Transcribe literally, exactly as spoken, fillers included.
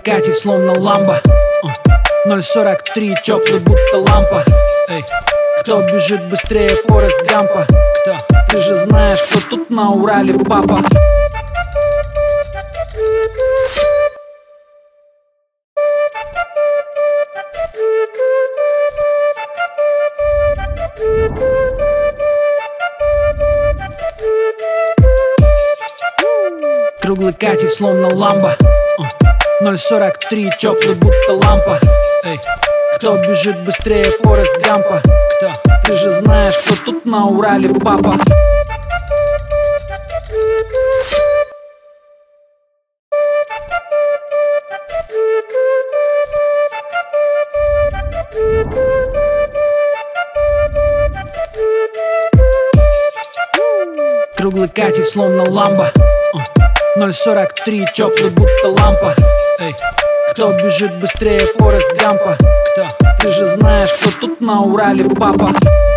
катит словно ламба. Ноль сорок три, теплый будто лампа. Эй, кто бежит быстрее Форест Гампа? Кто? Ты же знаешь, кто тут на Урале папа. Круглый катит словно ламба. Ноль сорок три, теплый будто лампа. Эй, кто бежит быстрее Форест Гампа? Кто? Ты же знаешь, кто тут на Урале папа. Круглый катит словно ламба. Ноль сорок три, теплый будто лампа. Эй, кто бежит быстрее Форест Гампа? Кто? Ты же знаешь, кто тут на Урале папа.